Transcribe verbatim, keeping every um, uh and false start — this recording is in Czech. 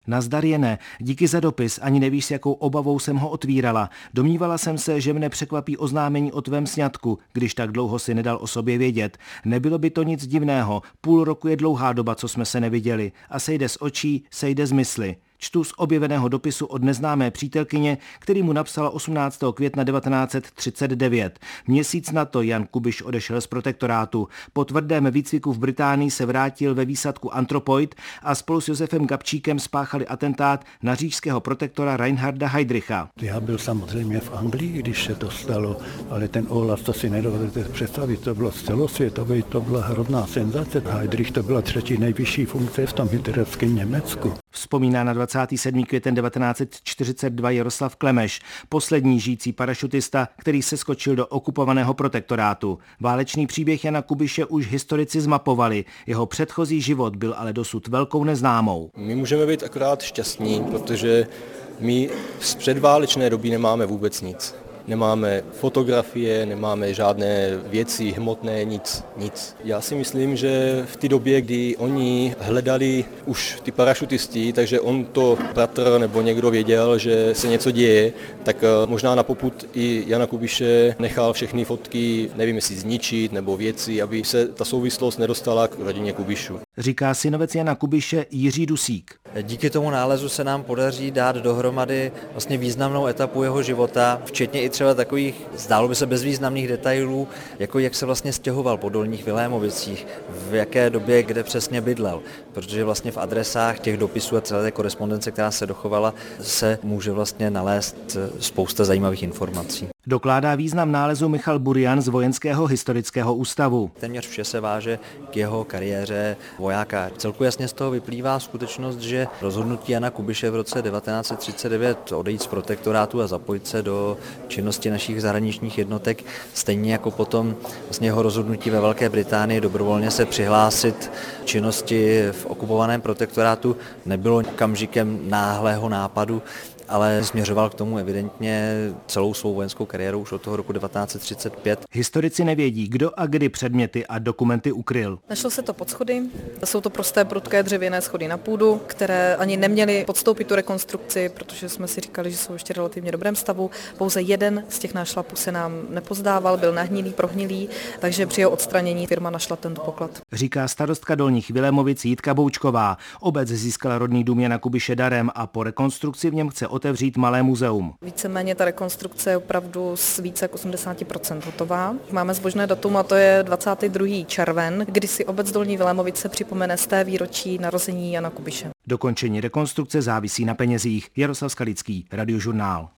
Nazdar je ne, díky za dopis, ani nevíš, s jakou obavou jsem ho otvírala. Domnívala jsem se, že mne překvapí oznámení o tvém sňatku, když tak dlouho si nedal o sobě vědět. Nebylo by to nic divného, půl roku je dlouhá doba, co jsme se neviděli. A sejde z očí, sejde z mysli. Čtu z objeveného dopisu od neznámé přítelkyně, který mu napsala osmnáctého května devatenáct set třicet devět. Měsíc na to Jan Kubiš odešel z protektorátu. Po tvrdém výcviku v Británii se vrátil ve výsadku Anthropoid a spolu s Josefem Gabčíkem spáchali atentát na říšského protektora Reinharda Heydricha. Já byl samozřejmě v Anglii, když se to stalo, ale ten ohlas, to si nedovedete představit, to bylo celosvětové, to byla hrozná senzace. Heydrich to byla třetí nejvyšší funkce v tom hitlerovském Německu. Vzpomíná na dvacátého sedmého května devatenáct set čtyřicet dva Jaroslav Klemeš, poslední žijící parašutista, který se skočil do okupovaného protektorátu. Válečný příběh Jana Kubiše už historici zmapovali, jeho předchozí život byl ale dosud velkou neznámou. My můžeme být akorát šťastní, protože my z předválečné doby nemáme vůbec nic. Nemáme fotografie, nemáme žádné věci hmotné, nic, nic. Já si myslím, že v té době, kdy oni hledali už ty parašutisti, takže on to bratr nebo někdo věděl, že se něco děje, tak možná na popud i Jana Kubiše nechal všechny fotky, nevím jestli zničit nebo věci, aby se ta souvislost nedostala k rodině Kubišů. Říká synovec Jana Kubiše Jiří Dusík. Díky tomu nálezu se nám podaří dát dohromady vlastně významnou etapu jeho života, včetně i třeba takových, zdálo by se, bezvýznamných detailů, jako jak se vlastně stěhoval po Dolních Vilémovicích, v jaké době, kde přesně bydlel, protože vlastně v adresách těch dopisů a celé té korespondence, která se dochovala, se může vlastně nalézt spousta zajímavých informací. Dokládá význam nálezu Michal Burian z Vojenského historického ústavu. Téměř vše se váže k jeho kariéře vojáka. Celku jasně z toho vyplývá skutečnost, že rozhodnutí Jana Kubiše v roce devatenáct set třicet devět odejít z protektorátu a zapojit se do činnosti našich zahraničních jednotek, stejně jako potom vlastně jeho rozhodnutí ve Velké Británii dobrovolně se přihlásit činnosti v okupovaném protektorátu, nebylo okamžikem náhlého nápadu, ale směřoval k tomu evidentně celou svou vojenskou kariéru už od toho roku devatenáct set třicet pět. Historici nevědí, kdo a kdy předměty a dokumenty ukryl. Našlo se to pod schody. Jsou to prosté prudké dřevěné schody na půdu, které ani neměly podstoupit tu rekonstrukci, protože jsme si říkali, že jsou ještě relativně dobrém stavu. Pouze jeden z těch nášlapů se nám nepozdával, byl nahnilý, prohnilý, takže při jeho odstranění firma našla tento poklad. Říká starostka Dolních Vilémovic Jitka Boučková. Obec získala rodný dům Jana Kubiše darem a po rekonstrukci v něm chce otevřít malé muzeum. Víceméně ta rekonstrukce je opravdu s více jak osmdesát procent hotová. Máme zbožné datum a to je dvacátého druhého června, kdy si obec Dolní Vilémovice připomene sté výročí narození Jana Kubiše. Dokončení rekonstrukce závisí na penězích. Jaroslav Skalický, Radiožurnál.